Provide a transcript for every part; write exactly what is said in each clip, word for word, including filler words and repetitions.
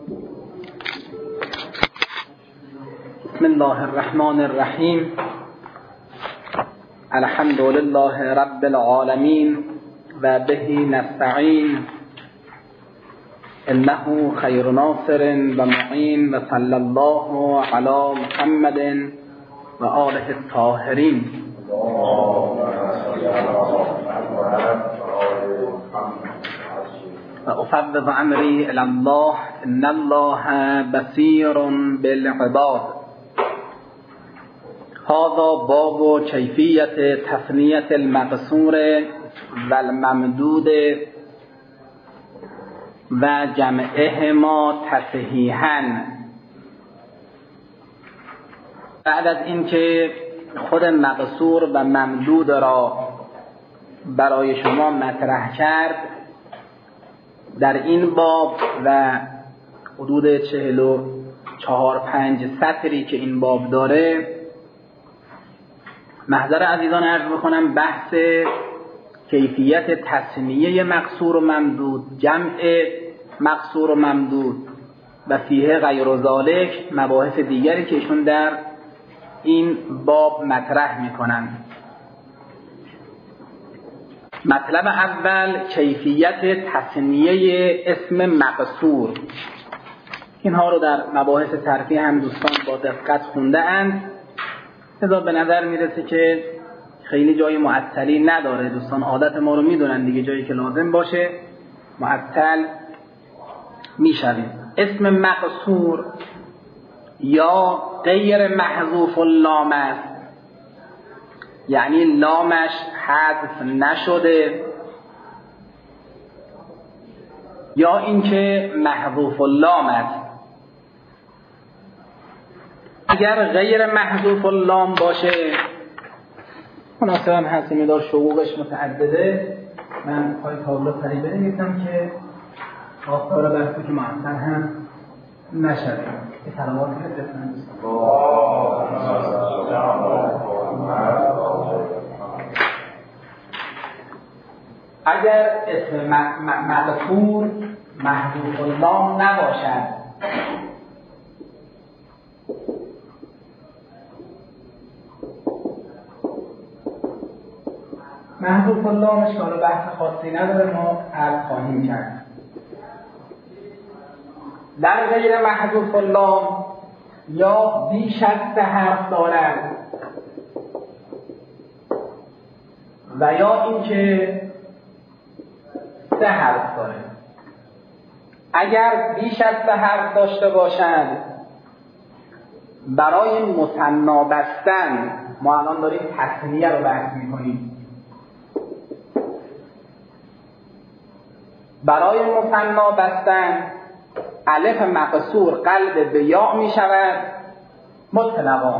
بسم الله الرحمن الرحیم. الحمد لله رب العالمین و به نستعین، انه خیر ناصر و معین، و صلی الله علی محمد و آله الطاهرین. و افوض امری الی الله ان الله بصیر بالعباد. هذا باب کیفیت تثنیة المقصور و الممدود و جمعهما تصحیحاً. بعد از اینکه خود مقصور و ممدود را برای شما مطرح کرد، در این باب و حدود چهل و چهار پنج سطری که این باب داره، محضر عزیزان عرض بکنم بحث کیفیت تسمیه مقصور و ممدود، جمع مقصور و ممدود و فیه غیر ذالک، مباحث دیگری که ایشون در این باب مطرح میکنن. مطلب اول کیفیت تسمیه اسم مقصور. اینها رو در مباحث صرفی هم دوستان با دقت خونده اند، لذا به نظر میرسه که خیلی جای معطلی نداره. دوستان عادت ما رو میدونن دیگه، جایی که لازم باشه معطل میشویم. اسم مقصور یا غیر محذوف اللام است، یعنی لامش حذف نشده، یا اینکه محذوف اللام است. اگر غیر محذوف اللام باشه، مناسبا هست میدار شقوقش متعدده، من پای تابلو پری بنویسم که آثار بحثی که معطل هم نشده. این سلامات که بفرمایید. اگر اسم مقصور محذوف اللام نباشد، محذوف اللامش که حالا بحث خاصی نداره، ما عرض خواهیم کرد. در غیر محذوف اللام یا بیش از سه حرف دارد و یا اینکه سه حرف داره. اگر بیش از سه حرف داشته باشد، برای مثنا بستن، ما الان داریم تثنیه رو بحث میکنیم، برای مثنا بستن الف مقصور قلب به یا می شود مطلقا.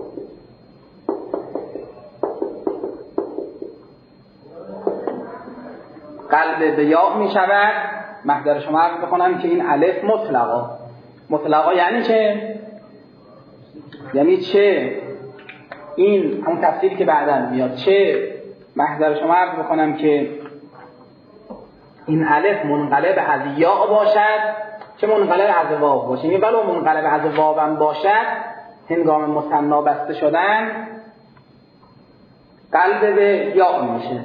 قلب به یا می شود، محضر شما عرض بکنم که این الف مطلقا. مطلقا یعنی چه؟ یعنی چه؟ این همون تفسیری که بعداً میاد. چه؟ محضر شما عرض بکنم که این الف منقلب از یا باشد، چه منقلب از واو باشه. یعنی ولو منقلب از واو هم باشد، هنگام مثنا بسته شدن قلب به یا میشه.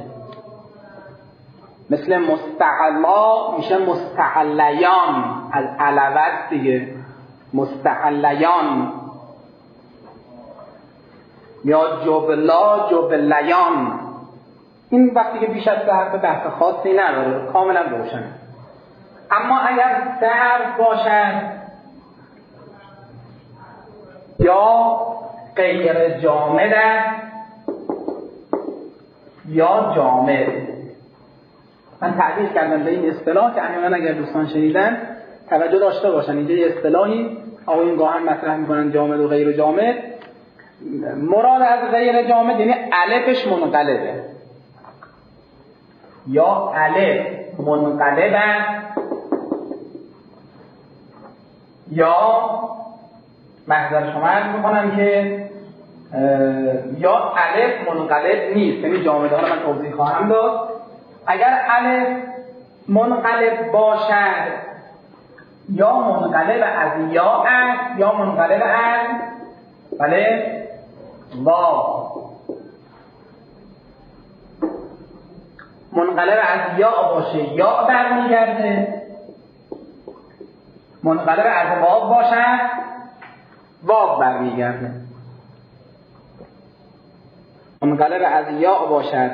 مثل مستعلا میشه مستعلیان، از علوت دیگه، مستعلیان. یا جبلا جبلیان. این وقتی که بیش از سه حرف بحث خاصی نداره، کاملا روشن. اما اگر سه حرف باشد یا غیر جامد است یا جامد. من تعبیر کردم به این اصطلاح که احیانا اگر دوستان شنیدن توجه داشته باشن. اینجا یه اصطلاحی آقایون گاهن مطرح میکنن، جامد و غیر جامد. مراد از غیر جامد یعنی الفش منقلبه، یا الف منقلب است یا محضر شما عرض میکنم که یا الف منقلب نیست، یعنی جامده ها رو من توضیح خواهم داد. اگر الف منقلب باشد یا منقلب از یا است یا منقلب از بله واو. منقلب از یا باشه یا برمیگرده، منقلب از واو باشد واو برمیگرده. منقلب از یا باشد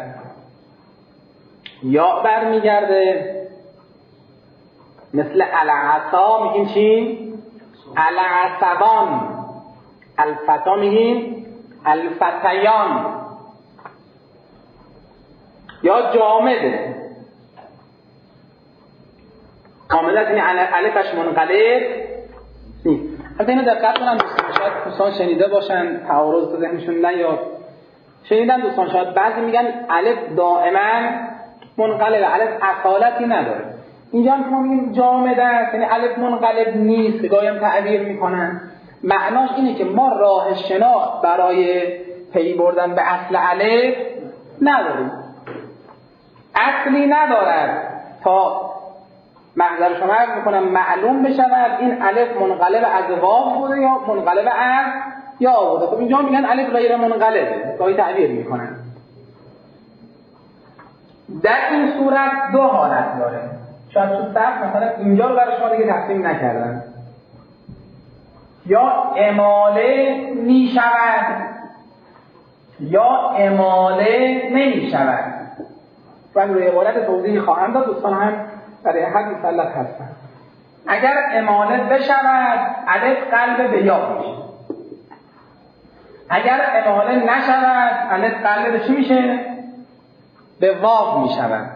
یا برمیگرده. مثل العصا میگیم چی؟ العصبان. الفتا میگیم الفتیان. یا جامده. جامده است، یعنی الفش منقلب نیست. البته اینو دقت کنن دوستان، شاید دوستان شنیده باشن، تعارض تو ذهنشون نیاد. شنیدن دوستان شاید بعضی میگن الف دائما منقلبه، الف اصالتی نداره. اینجا هم که ما میگیم جامده است یعنی الف منقلب نیست، گاهی هم تعبیر میکنن. معناش اینه که ما راه شناخت برای پی بردن به اصل الف نداریم، اصلی ندارد تا محضر شما عرض میکنم معلوم بشود این الف منقلب از واو بوده یا منقلب از یا بوده. خب اینجا میگن الف غیر منقلبه، گاهی تعبیر میکنن. در این صورت دو حالت داره. شاید تو صف مثلا اینجا رو برای شما دیگه تقسیم نکردن. یا اماله می شود یا اماله نمی شود. من روی عبارت توضیح خواهم داد، دوستان هم برای هر مسلط هستن. اگر اماله بشود الف قلب به یا میشه. اگر اماله نشود الف قلب به چی میشه؟ به واو میشود.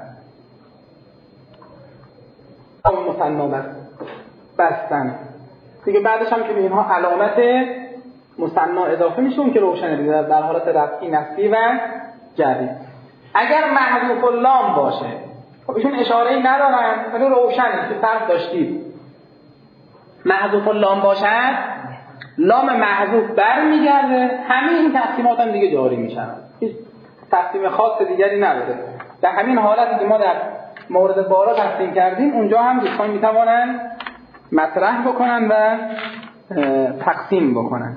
مثنا بست بستن دیگه. بعدش هم که به اینها علامت مثنا اضافه میشه، اون که روشنه دیگه در حالت رفعی نصبی و جری. اگر محذوف اللام باشه، خب ایشون اشاره‌ای ندارن ولی روشنه که فرق داشتید. محذوف اللام باشد لام محذوف برمیگرده، همه این تقسیمات هم دیگه جاری میشن، هیچ تقسیم خاص دیگری نداره. در همین حالتی که ما در مورد بارا تقسیم کردیم اونجا هم دوستان میتوانن مطرح بکنن و تقسیم بکنن.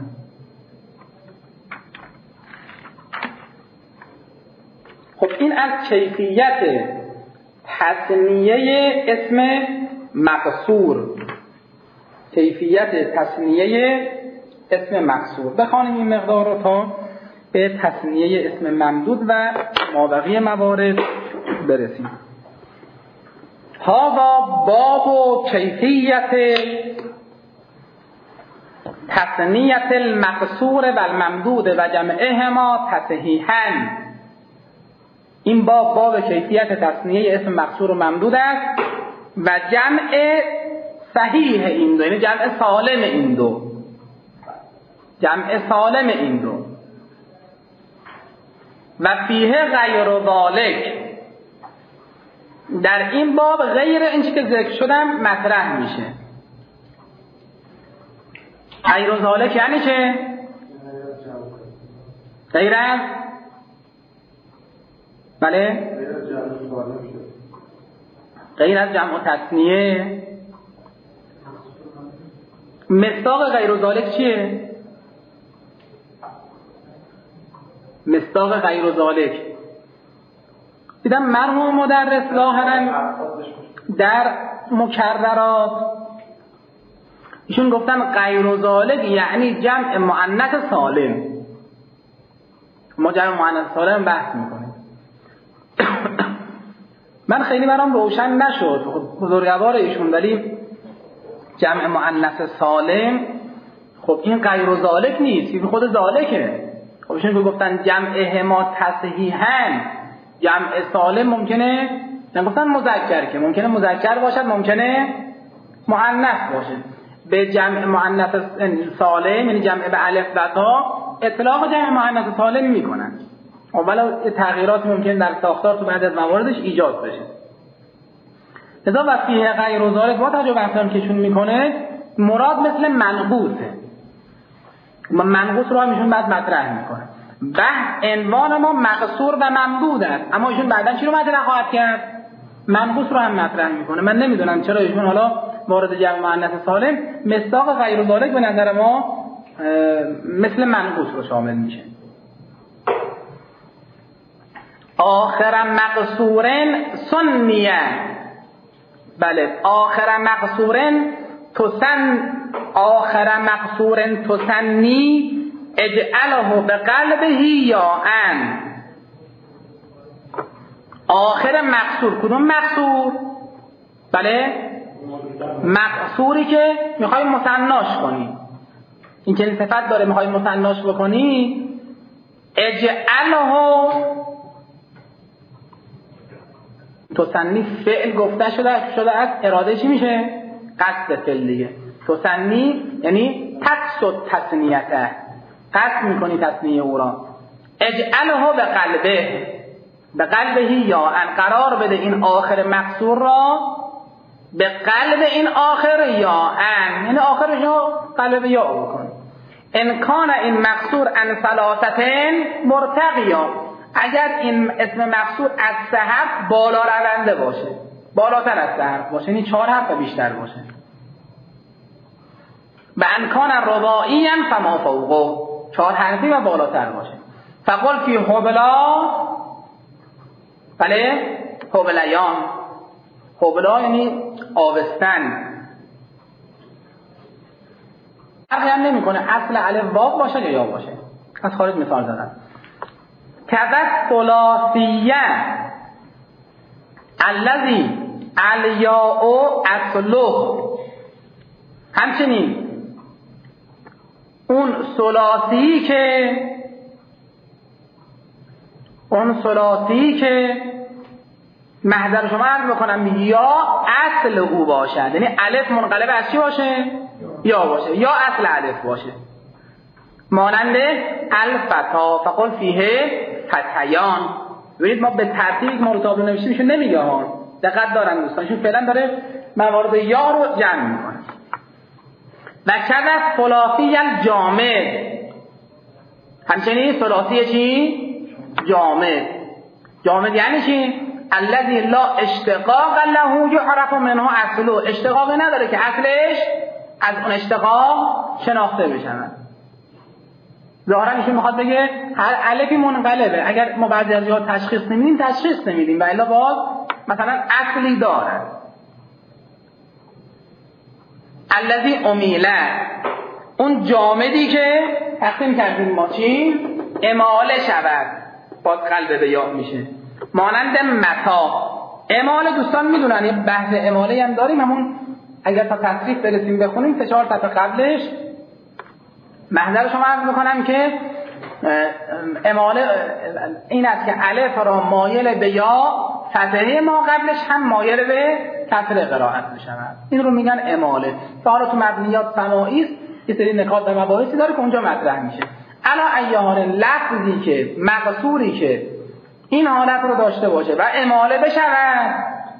خب این از کیفیت تثنیه اسم مقصور، کیفیت تثنیه اسم مقصور. بخوانیم این مقدار رو تا به تثنیه اسم ممدود و مابقی موارد برسیم. هذا باب کیفیت تثنیه المقصور و الممدود و جمعهما تصحیحاً. این باب باب کیفیت تثنیه اسم مقصور و ممدود است و جمع صحیح این دو، یعنی جمع سالم این دو، جمع سالم این دو. و فیه غیر ذالک، در این باب غیر اینچه که ذکر شدم مطرح میشه. غیر ذالک یعنی چه؟ غیر از بله غیر از جمع و تثنیه. مصداق غیر ذالک چیه؟ مصداق غیر ذالک دیدم مرحوم مدرس ظاهرا در مکررات ایشون گفتن غیر ذالک یعنی جمع مؤنث سالم. ما جمع مؤنث سالم بحث میکنیم. من خیلی برام روشن نشد بزرگوار ایشون، ولی جمع مؤنث سالم خب این غیر ذالک نیست، این خود ذالکه. خب ایشون گفتن جمعهما تصحیحاً، جمع سالم ممکنه نگفتن مذکر، که ممکنه مذکر باشد ممکنه مؤنث باشد. به جمع مؤنث سالم یعنی جمع به الف و تا اطلاق جمع مؤنث سالم میکنن. اولا تغییرات ممکن در ساختار تو بعد از مواردش ایجاد بشه. لذا وفیه غیر ذالک با توجه به احکامی که ایشون میکنه مراد مثل منقوصه. منقوص رو هم ایشون بعد مطرح میکنه. بحث عنوان ما مقصور و ممدود است، اما ایشون بعداً چی رو مطرح خواهد کرد؟ منقوص رو هم مطرح میکنه. من نمیدونم چرا ایشون حالا وارد جمع مؤنث سالم مصداق غیر ذالک به نظر ما مثل منقوص رو شامل میشه. آخر مقصورن سنیه، بله آخر مقصورن تسن آخر مقصورن تسنی اجعله به قلبه یا ان. آخر مقصور کدوم مقصور؟ بله مقصوری که میخوای مثناش کنی، این که صفت داره میخوای مثناش بکنی، اجعله تسنی فعل گفته شده شده از اراده چی میشه؟ قصد فعل دیگه. تسنی یعنی تقصد تسنیته، قصد میکنی تسنیه او را. اجعله به قلبه، به قلبه یا ان، قرار بده این آخر مقصور را به قلب این آخر یا ان، یعنی آخرش رو قلب یا بکن. ان کان این مقصور ان ثلاثتین مرتقیا، اگر این اسم مقصور از سه حرف بالا رونده باشه، بالاتر از سه حرف باشه، یعنی چهار حرف و بیشتر باشه. و ان کان رباعیا فما فوقه، چهار حرفی و بالاتر باشه. فقل فی حبلا، بله حبلیان، حبلا یعنی آبستن. فرقی هم نمی کنه اصل الف واو باشه یا یا باشه. از خارج مثال زدم. کذا ثلاثیه الذی الیاء اصله، همچنین اون ثلاثی که اون ثلاثی که محضر شما عرض بکنم یا اصل او باشد، یعنی الف منقلب از چی باشه؟ یا باشه، یا اصل الف باشه. مانند الفتا فقل فیه فتیان. ببینید ما به ترتیبی که ما رو تابلو نوشتیم ایشون نمیگه ها، دقت دارن دوستان، ایشون فعلا داره موارد یا رو جمع میکنه. و کذا ثلاثی الجامد، همچنین ثلاثی چی؟ جامد. جامد یعنی چی؟ الذی لا اشتقاق له یعرف منه اصله، اشتقاقی نداره که اصلش از اون اشتقاق شناخته بشه. ظاهرا ایشون میخواد بگه هر الفی منقلبه، اگر ما بعضی از جاها تشخیص نمیدیم تشخیص نمیدیم و الا باز مثلا اصلی داره. الذی امیله، اون جامدی که تقسیم کردیم ما چی؟ اماله شود، باز قلب به یا میشه. مانند متا، اماله دوستان میدونن یه بحث اماله هم داریم، همون اگر تا تصریف برسیم بخونیم سه چهار صفحه قبلش. محضر شما عرض میکنم که اماله این است که الف را مایل به یا، فتحه ما قبلش هم مایل به کسر قرائت میشود. این رو میگن اماله. که حالا تو مبنیات سماعی است یه سری نکات و مباحثی داره که اونجا مطرح میشه. الا ایهان لفظی که مقصوری که این حالت رو داشته باشه و اماله بشود،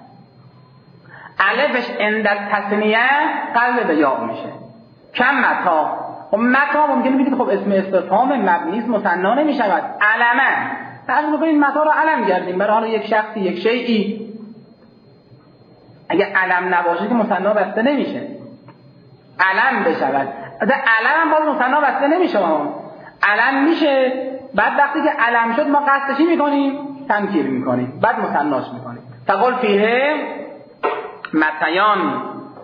الفش عند التثنیه قلب به یا میشه. کم متا، خب متا ممکنه بگید خب اسم استفهام مبنی است مثنا نمیشود، علما فرض بکنید متا رو علم گردیم برای حالا یک شخصی یک شیئی. اگه علم نباشه که مثنا بسته نمیشه، علم بشود. از علم هم باز مثنا بسته نمیشه، علم میشه. بعد وقتی که علم شد ما قصد چی میکنیم؟ تنکیر میکنیم، بعد مثناش میکنیم. فقل فیه متیان.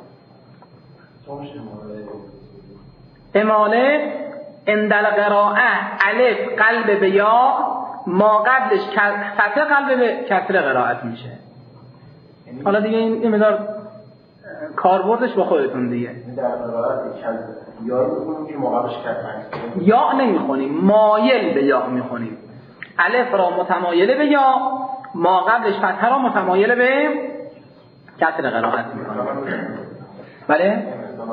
اماله اندل قراءه الف قلب به یا، ما قبلش فتح قلب به کسر قرائت میشه. حالا دیگه این این مدار کاربردش با خودتون دیگه. در قرائت یا میخونیم که ما قبلش کسر یا نمیخونیم، مایل به یا میخونیم. الف را متمایل به یا، ما قبلش فتح را متمایل به کسر قرائت میکنیم. بله؟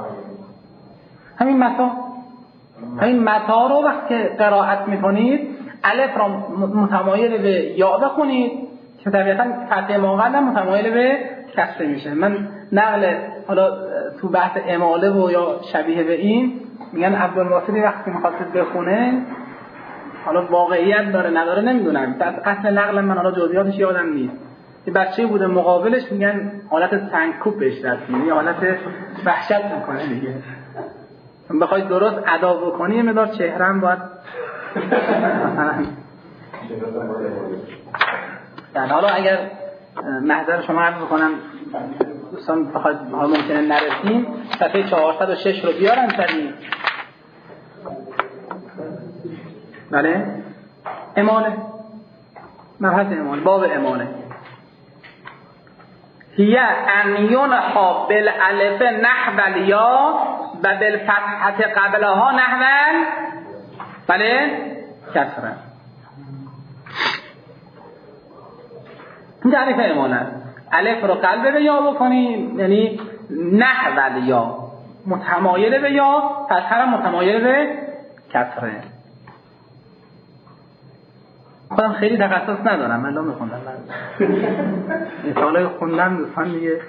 همین متا، همین متا رو وقتی قرائت میکنید الف را متمایل به یا بخونید که طبیعتا فتح ما قبل متمایل به کسر میشه. من نقل حالا تو بحث اماله و یا شبیه به این میگن عبدالناصری وقتی میخواست بخونه، حالا واقعیت داره نداره نمیدونم، اصل نقل من حالا جزئیاتش یادم نیست، یه بچه بوده مقابلش میگن حالت سنگکوب بهش رسید، یعنی حالت وحشت میکنه دیگه. بخوای درست ادا بکنی یه مقدار چهره‌ام باید مثلا حالا اگر محضر شما عرض بکنم دوستان بخواید حالا ممکنه نرسیم صفحه چهارصد و شش رو بیارن سریع. بله اماله، مبحث اماله، باب اماله. هی ان ینحا بالالف نحو الیا و بالفتحه قبلها نحو بله کسره. این تعریف اماله. الف رو قلب به یا بکنیم یعنی نحو الیا، متمایل به یا، فتحه متمایل به کسره. خودم خیلی تخصص ندارم، من لام میخوندم این سالای خوندم دوستان دیگه.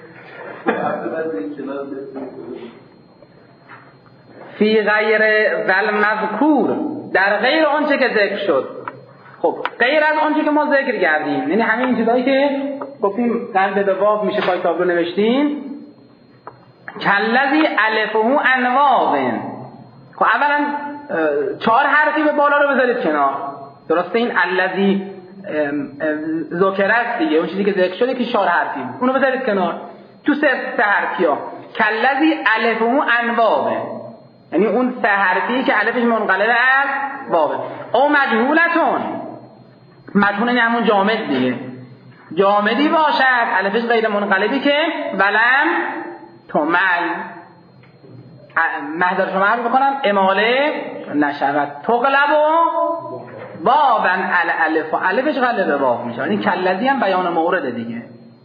فی غیر ذل مذکور، در غیر آنچه که ذکر شد. خب غیر از آنچه که ما ذکر کردیم، یعنی همین این چیزایی که گفتیم قلب به واو میشه پای تابلو نوشتیم. کلذی الفه انواع. خب اولا چهار حرفی به بالا رو بذارید کنار، درسته؟ این الذی ذکر است دیگه، اون چیزی که ذکر شده که چهار حرفی بود اونو بذارید کنار. تو سه سه حرفیا کلذی الفه انواع، یعنی اون سه حرفی که الفش منقلب است واو. او مجهولتون، مجهول یعنی همون جامد دیگه، جامدی باشد الفش غیر منقلبی که ولم تمل. محضر شما عرض بکنم اماله نشود. تقلب و بابن الالف، الفش غلب واو میشه، یعنی کلذی هم بیان مورد دیگه.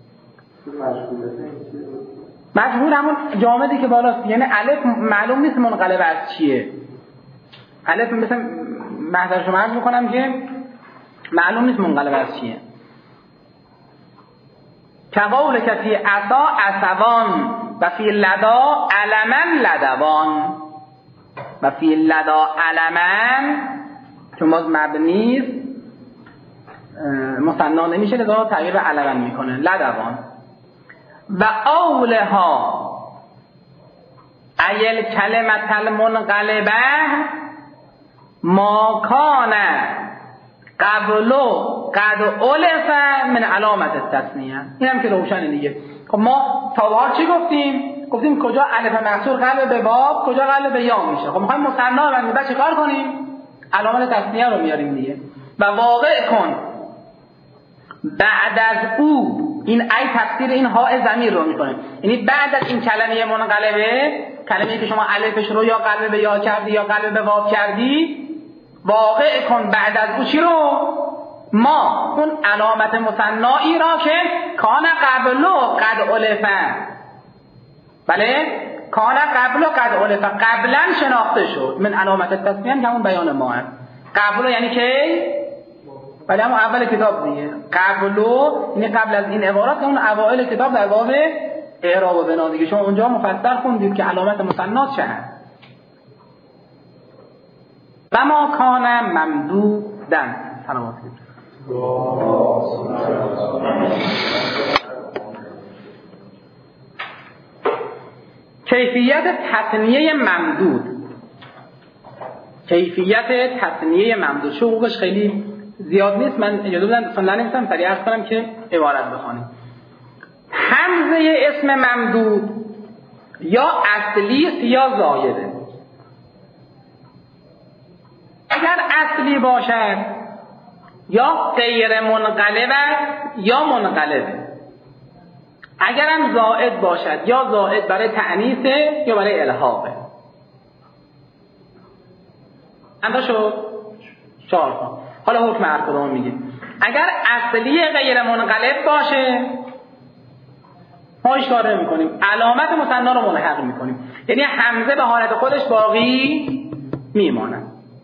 مجهول همون جامدی که بالاست، یعنی الف معلوم نیست منقلب از چیه. الف مثلا محضر شما عرض بکنم که معلوم نیست منقلب از چیه. کقول کفی عصا عصوان و فی لدا علمن لدوان. و فی لدا علمن چون باز مبنیست مثنا نمیشه، لذا تغییر به علمن میکنه لدوان. و اولها ایل کلمت المنقلبه ما کان قبلو قد علف من علامت التثنیه. این هم که روشنه دیگه. خب ما تا به حال چی گفتیم؟ گفتیم کجا الف مکسور قلب به باب، کجا قلب به یا میشه. خب میخوایم مثنا رو بعد چه کار کنیم؟ علامت تثنیه رو میاریم دیگه. و واقع کن بعد از او، این ای تفسیر این های ضمیر رو میکنه، یعنی بعد از این کلمه منقلبه، کلمه‌ای که شما الفش رو یا قلب به یا کردی یا قلب به واو کردی، واقع کن بعد از او چی رو؟ ما اون علامت مثنایی را که کان قبلو قد علفه، بله کان قبلو قد علفه، قبلا شناخته شد، من علامت تثنیه که همون بیان ما هست. قبلو یعنی که ولی همون اول کتاب دیگه، قبلو یعنی قبل از این عبارات، اون اوائل کتاب در باب اعراب و بنا دیگه. شما اونجا مفصل خوندید که علامت مثنا چه هست. و ما کان ممدودن. سلامات کیفیت تثنیه ممدود. کیفیت تثنیه ممدود شروعش خیلی زیاد نیست، من اجازه بدن دوستان ننویسم، سریع عرض کنم که عبارت بخونیم. همزه اسم ممدود یا اصلی است یا زایده. اگر اصلی باشد یا غیر منقلب یا منقلبه. اگر هم زائد باشد یا زائد برای تأنیثه یا برای الحاقه. انتا شد چهار تا. حالا حکم هر کدوم میگیم. اگر اصلی غیر منقلب باشه ما هیچ کار نمی‌کنیم، علامت مثنا رو ملحق می‌کنیم، یعنی همزه به حالت خودش باقی میماند.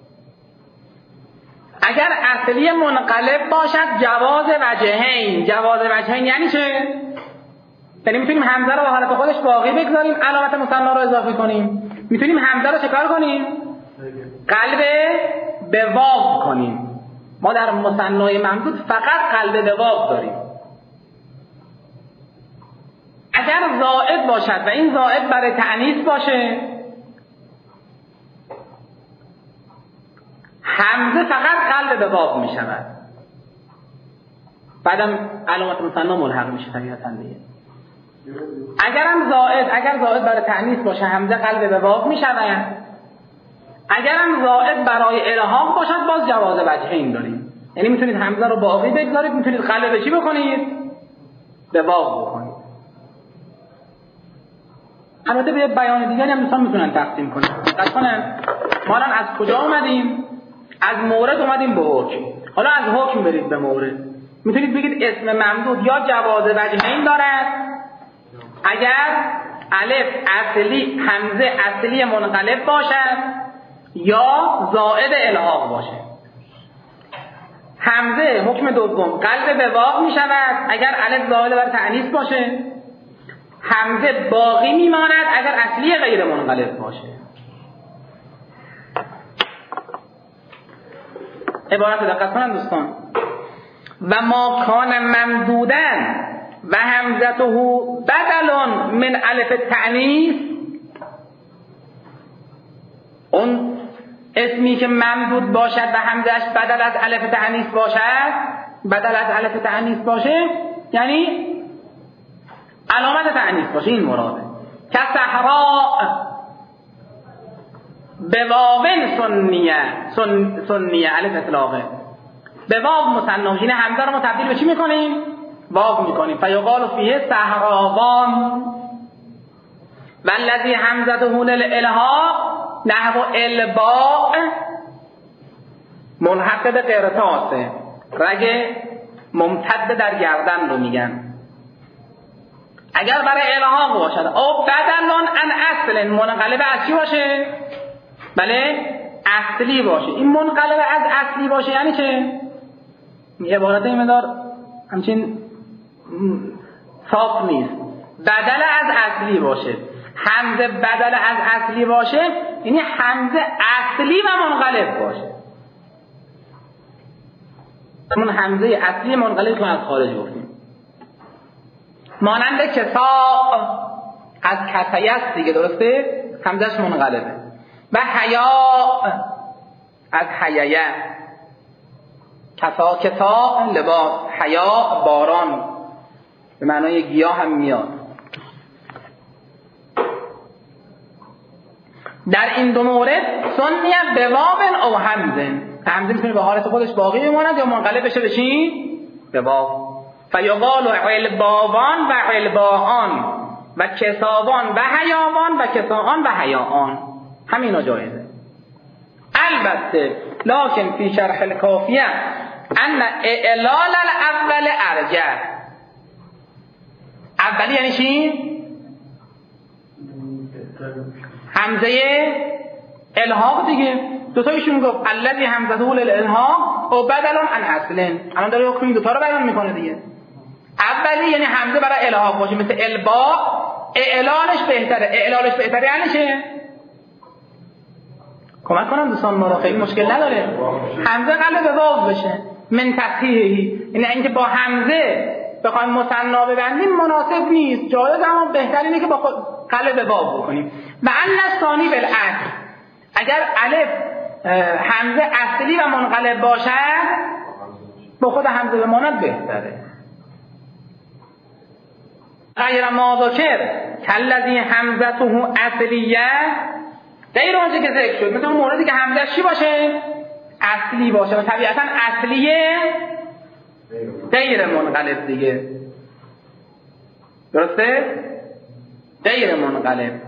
اگر اصلی منقلب باشد جواز وجهین. جواز وجهین یعنی چه؟ یعنی میتونیم همزه رو به حالت خودش باقی بگذاریم، علامت مثنا رو اضافه کنیم. میتونیم همزه رو چکار کنیم؟ قلب به واو کنیم. ما در مثنای ممدود فقط قلب به واو داریم. اگر زائد باشد و این زائد برای تأنیث باشه، همزه فقط قلب به واو می شود، بعدم علامت مثنا ملحق میشه طبیعتاً دیگه. اگرم زائد اگر زائد برای تأنیث باشه همزه قلب به واو می شود، اگرم زائد برای الحاق باشد باز جواز وجهین داریم، یعنی میتونید همزه رو باقی بگذارید، میتونید قلب به چی بکنید؟ به واو بکنید. البته به بیان دیگری هم دوستان میتونن تقسیم کنن. دقت کنن ما الان از کجا اومدیم؟ از مورد اومدیم به حکم. حالا از حکم برید به مورد. میتونید بگید اسم ممدود یا جواز وجهین دارد اگر الف اصلی همزه اصلی منقلب باشد یا زائد الحاق باشه. همزه حکم دوم قلب به واو می شود اگر الف زائد بر تأنیث باشه، همزه باقی می ماند اگر اصلی غیر منقلب باشه. عبارت دقت کنن دوستان. و ما کان ممدودن و همزته بدل من الف تأنیث، اون اسمی که ممدود باشد و همزهش بدل از الف تأنیث باشد، بدل از الف تأنیث باشه یعنی علامت تأنیث باشه، این مراده. که صحراء به واو سنیه سن سنیه الف اطلاقه، به واو مثنا، یعنی همزه رو ما تبدیل به چی میکنیم؟ واو میکنیم. فیقال فیه صحراوان والذی همزته للالحاق نحو الباء ملحق به قرطاسه، رگ ممتد در گردن رو میگن. اگر برای الحاق باشد او بدلان ان اصل منقلب از چی باشه؟ بله اصلی باشه. این منقلب از اصلی باشه یعنی چه؟ این عبارت این مدار همچین صاف نیست. بدل از اصلی باشه، همزه بدل از اصلی باشه یعنی همزه اصلی و منقلب باشه. همون همزه اصلی منقلب که از خارج گفتیم، مانند کسا از کسایه است دیگه، درسته؟ همزهش منقلبه. و حیا از حیایه، کسا کسا لباس، حیا باران، به معنای گیاه هم میاد. در این دو مورد سنیه به واو او همزه، همزه میتونه به حالت خودش باقی بماند یا منقلب بشه به چی؟ به واو. فیقال علباوان و علباان و کساوان و حیاوان و کساان و حیاان، همینا جایزه. البته لکن فی شرح الکافیه ان اعلال الاول ارجح. اولی یعنی چی؟ همزه الحاق دیگه. دوتایشون گفت الذی همزته للالحاق او بدلون عن اصلن. الان داره حکم این دوتا رو بیان میکنه دیگه. اولی یعنی همزه برای الحاق باشه مثل البا، اعلالش بهتره. اعلالش بهتره یعنی چه؟ کمک کنم دوستان ما را، خیلی مشکل نداره. همزه قلب به واو بشه من تصحیحی، یعنی اینکه با همزه بخوایم مثنا ببندیم مناسب نیست، جایز اما بهتر اینه که با قلب به واو بکنیم. و ان ثانی بالعکس، اگر الف همزه اصلی و منقلب باشد با خود همزه بماند بهتره. غیر ما ذکر کالذی همزته اصلیه، غیر اونچه که ذکر شد، مثل اون موردی که همزه چی باشه؟ اصلی باشه و طبیعتا اصلیه غیر منقلب دیگه، درسته؟ غیر منقلب.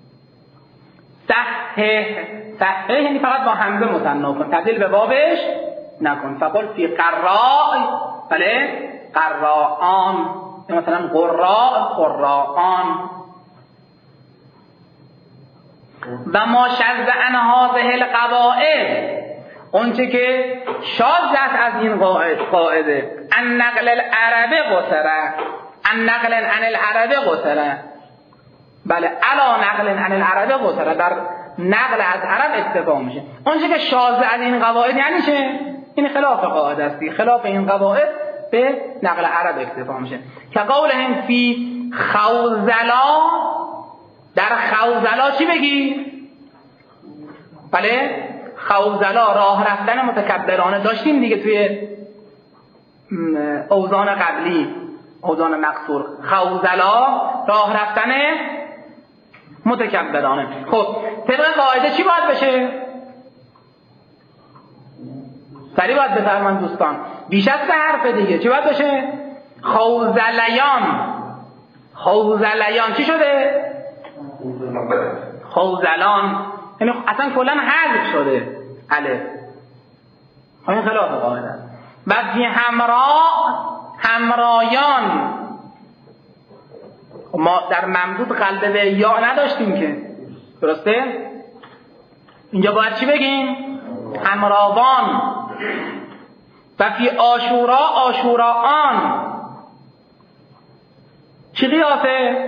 صحیح صحیح یعنی فقط با همزه مثنا کن، تبدیل به واوش نکن. فقل فی قراء، بله قراءان، مثلا قراء قراءان. و ما شذ عن هذه القواعد، اونچه که شاذ است از این قاعده، ان نقل العرب قصره، ان نقل عن العرب قصره، بله علا نقل عن العرب قصره، در نقل از عرب اکتفا میشه. اونچه که شاذ از این قواعد یعنی چه؟ این خلاف قاعده است، خلاف این قواعد به نقل عرب اکتفا میشه. که قولهم فی خوزلا، در خوزلا چی بگی؟ بله خوزلا راه رفتن متکبرانه داشتیم دیگه توی اوزان قبلی، اوزان مقصور. خوزلا راه رفتن متکبرانه. خب طبق قاعده چی باید بشه؟ سریع باید بفرمان دوستان، بیش از سه حرف دیگه چی باید بشه؟ خوزلیان. خوزلیان چی شده؟ خوزلان یعنی اصلا کلا حذف شده الف. این خلاف قاعده است. و فی همراه، همرایان. ما در ممدود قلب به یا نداشتیم که، درسته؟ اینجا باید چی بگیم؟ همراوان. و فی آشورا، آشوراان. چی قیاسه؟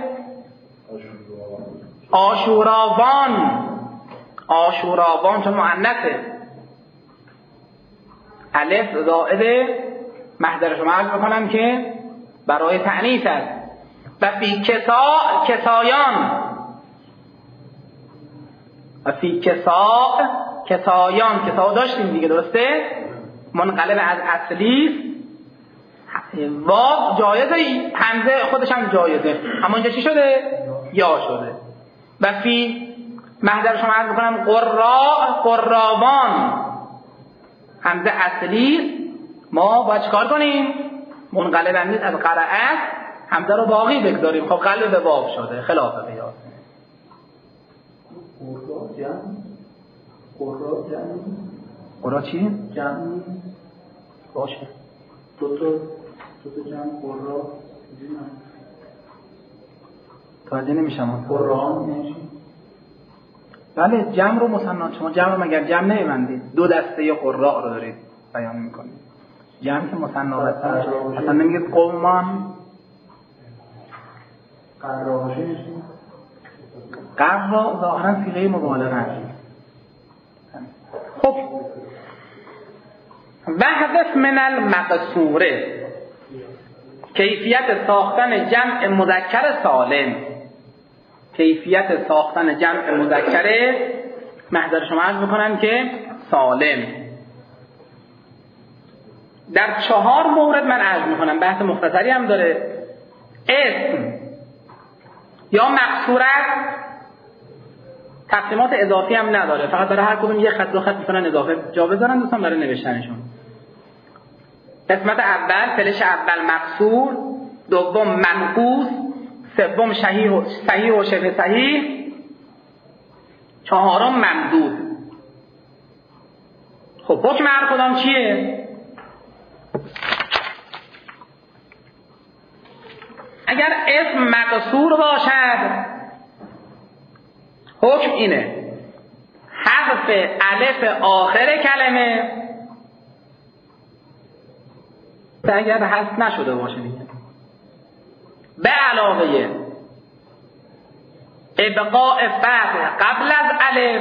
آشوراوان. آشوراوان چون مؤنثه، الف زائد محضر شما عرض بکنم که برای تأنیث است. و فی کسا، کسایان. و فی کسا، کسایان. کسا داشتیم دیگه، درسته؟ منقلب از اصلی. واو جایزه، همزه خودش هم جایزه، اما اینجا چی شده؟ یا شده. و فی محضر شما عرض بکنم قراء، قراوان. همزه اصلی، ما باید چکار کنیم؟ منقلب هم نیست از قرأت، همزه رو باقی بگذاریم. خب قلب به واو شده، خلاف قیاس. قرا جمع، قرا جمع، قرا چی؟ جمع باشه. دو تا دو تا جمع قرا دیدم. توجه نمیشم. قرآن نمیشه. بله جمع رو مثنا، شما جمع رو مگر جمع نمیبندید؟ دو دسته قراء رو دارید بیان میکنید. جمع که مثنا هست، اصلا نمیگید قومان. قرا باشه میشه. قرا ظاهرا صیغه مبالغه است. خب وحدث من المقصوره، کیفیت ساختن جمع مذکر سالم. کیفیت ساختن جمع مذکر محضر شما عرض میکنم که سالم. در چهار مورد من عرض میکنم، بحث مختصری هم داره. اسم یا مقصور است، تقسیمات اضافی هم نداره، فقط برای هر کدوم یه خط دو خط میتونن اضافه جا بذارن دوستان برای نوشتنشون. قسمت اول، فلش اول مقصور، دوم منقوص، سوم صحیح و صحیح و شبه صحیح، چهارم ممدود. خب حکم هر کدام چیه؟ اگر اسم مقصور باشد حکم اینه، حرف الف آخر کلمه اگر حذف نشده باشه دیگه، به علاوه ابقاء فتح قبل از الف،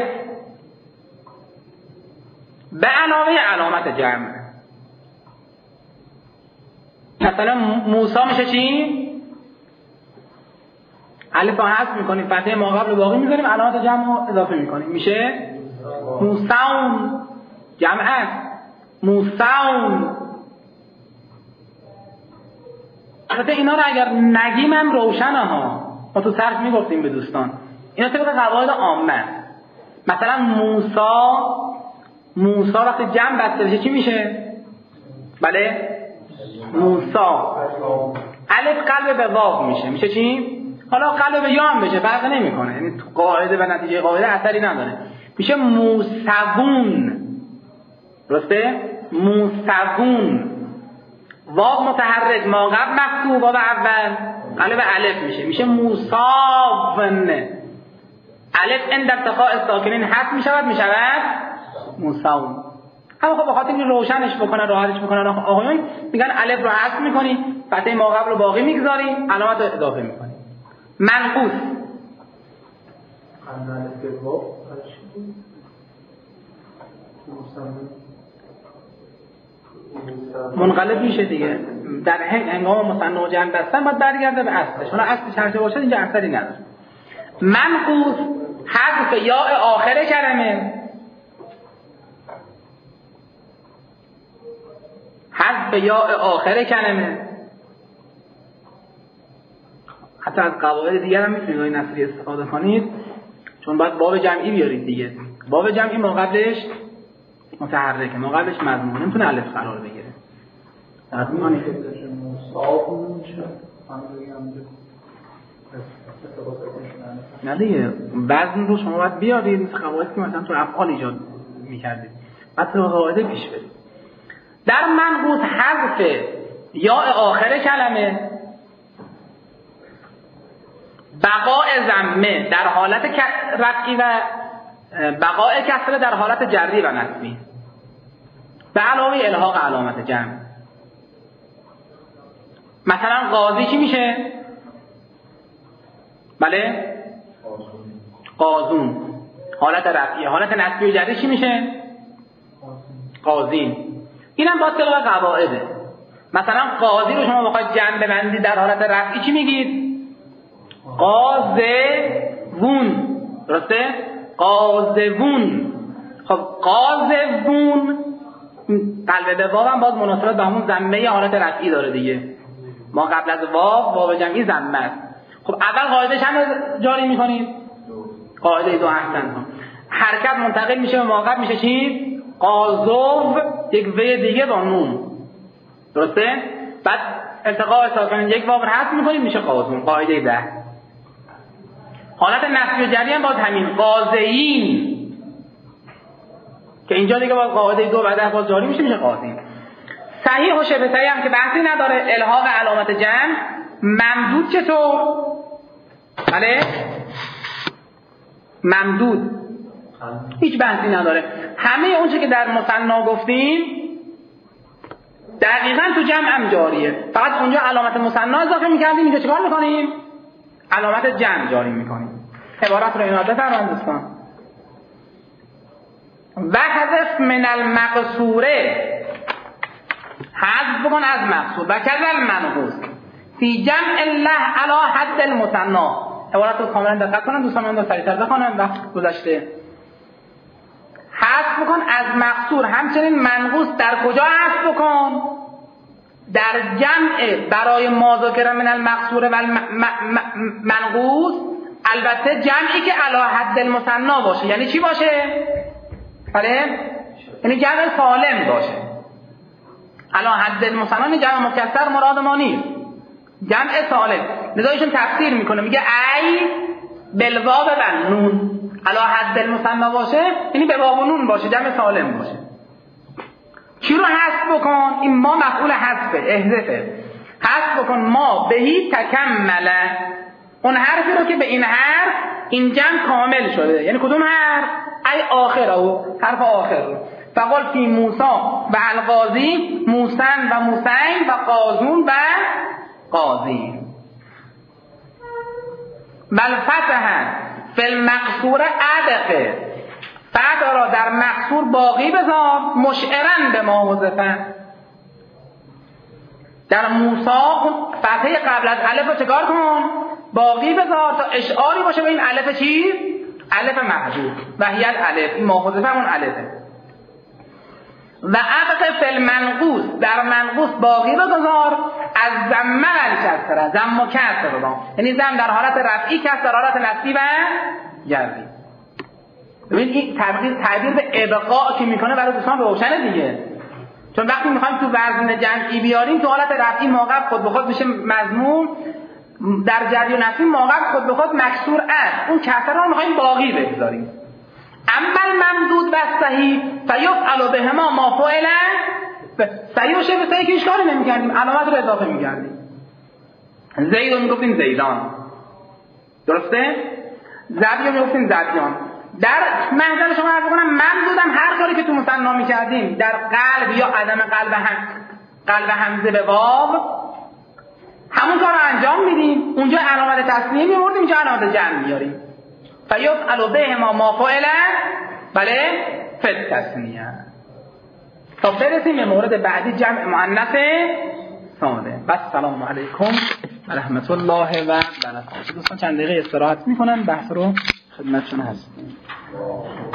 به علاوه علامت جمع. مثلا موسی میشه چی؟ الف رو حذف میکنیم، فتحه ما قبل باقی میذاریم، علامت جمع رو اضافه میکنیم، میشه موسون. جمع است موسون. البته اینا رو اگر نگیم هم روشنه ها، ما تو صرف میگفتیم به دوستان، اینا طبق قواعد عامه. مثلا موسی، موسی وقتی جمع بسته بشه چی میشه؟ بله موسی. الف قلب به واو میشه، میشه چی؟ حالا قلب به یا هم بشه فرق نمیکنه، یعنی تو قاعده و نتیجه قاعده اثری نداره، میشه موسوون. درسته؟ موسوون. واو متحرک ما قبل مفتوح، واو اول قلب الف میشه، میشه موساون. الف عند ارتفاع ساکنین حذف میشود، میشود موساون. اما خب بخاطر این روشنش بکنن، راحتش بکنن آقایون، میگن الف رو حذف میکنی، فتحه ما قبل رو باقی میگذاری، علامت رو اضافه میکنی. منقوص منقلب میشه دیگه، در هنگام مثنی و جمع بستن باید برگرده به اصلش. حالا اصلش هر جا باشه اینجا اثری نداره. منقوص حذف یاء آخر کلمه، حذف یاء آخر کلمه. حتی از قواعد دیگر هم میتونید این نصری استفاده کنید، چون باید باب جمعی بیارید دیگه. باب جمعی ما قبلش متحرکه، ما قبلش مضمون، نمیتونه الف قرار بگیره. مضمونی که بشه مصاب میشه. نه دیگه وزن رو شما باید بیارید، مثل قواعدی که مثلا تو افعال ایجاد میکردید، بعد تو قاعده پیش برید. در منقوص حذف یاء آخر کلمه، بقاء ضمه در حالت رفعی و بقاء کسره در حالت جری و نصبی، به علاوه الحاق علامت جمع. مثلا قاضی چی میشه؟ بله؟ قاضون. حالت رفعی. حالت نصبی و جری چی میشه؟ قاضین. اینم با طبق قواعده. مثلا قاضی رو شما بخواید جمع ببندید در حالت رفعی چی میگید؟ قاضون. درسته؟ قاضون. خب قاضون قلب به واو هم باز مناسبت به همون ضمه حالت رفعی داره دیگه. ما قبل از واو واو جمعی ضمه است. خب اول قاعدهش هم جاری میکنید؟ قاعده دو احسن. حرکت منتقل میشه به موقع میشه چی؟ قاضو، یک و دیگه با نون. درسته؟ بعد التقاء ساکنین یک واو حذف میکنید میشه قاضون. قاعده ده. حالت نصبی و جری هم باز همین قاضیین که اینجا دیگه باز قاعده دو بعد باز جاری میشه میشه قاضی. صحیح و شبه صحیح هم که بحثی نداره. الحاق علامت جمع. ممدود چطور؟ بله؟ ممدود هیچ بحثی نداره. همه اون چه که در مثنا گفتیم دقیقاً تو جمع هم جاریه، فقط اونجا علامت مثنا اضافه می‌کردیم، اینجا چیکار می‌کنیم؟ علامت جمع جاری می‌کنیم. عبارت رو ایناده فرمان دوستان. و حذف من المقصوره، حذف بکن از مقصور. و کذل منقوص فی جمع الله علی حد المثنا. عبارت رو کاملا دقت کنن دوستان، من سریع‌تر بخونم وقت گذشته. حذف بکن از مقصور، همچنین منقوص در کجا حذف بکن؟ در جمع برای ما ذکر من المقصور و المنقوص، البته جمعی که علی حد المثنا باشه. یعنی چی باشه؟ بله؟ یعنی جمع سالم باشه. علی حد المثنا جمع مکسر مراد ما نیست، جمع سالم. لذا ایشون تفسیر میکنه میگه ای بالواو و نون. علی حد المثنا باشه یعنی به واو و نون باشه، جمع سالم باشه. چی رو حذف بکن؟ این ما مفعول حذفه، احذفه. حذف بکن ما بهی تکمله، اون حرفی رو که به این حرف این جمع کامل شده. یعنی کدوم حرف؟ ای آخر او حرف آخر رو. فقال فی موسا و القاضی، موسن و موسین و قاضون و قاضی. بل فتح فی المقصور ادقه، فتح را در مقصور باقی بذار مشعرن به ما حذفن. در موسا فتحه قبل از الف رو چکار کن؟ باقی بذار تا اشعاری باشه به این الف چی؟ الف محذوف. و هی الالف، این ما حذفه همون الفه. و ابقه فی المنقوص، در منقوص باقی بگذار از ضمه و کسره، ضم و کسر رو، یعنی ضم در حالت رفعی، کسر در حالت نصبی و جری. ببین این تعبیر تعبیر به ابقاء که میکنه برای دوستان روشنه دیگه، چون وقتی میخوایم تو وزن جمعی بیاریم تو حالت رفعی موقع خود به خود میشه مضموم، در جری و نصبی موقع خود به خود مکسور است، اون کسر رو میخوایم باقی بگذاریم. اما الممدود و صحیح فیفعل بهما ما فعل، صحیح و شبه صحیح که هیچ کاری نمی‌کردیم، علامت رو اضافه می‌کردیم. زید رو میگفتیم زیدان، درسته؟ زبی رو میگفتیم زبیان. در محضر شما عرض کنم ممدودم هر کاری که تو مثنا می‌کردیم در قلب یا عدم قلب هم قلب همزه به واو همون کار رو انجام میدیم. اونجا علامت تثنیه می‌آوردیم، اینجا علامت جمع می‌آوریم. فیفعل بهما ما فعل، بله، فت تثنیه. تا برسیم به مورد بعدی جمع مؤنث احسانه. و السلام علیکم و رحمت الله و برکاته. دوستان چند دقیقه استراحت میکنن، بحث رو خدمتشون هستیم.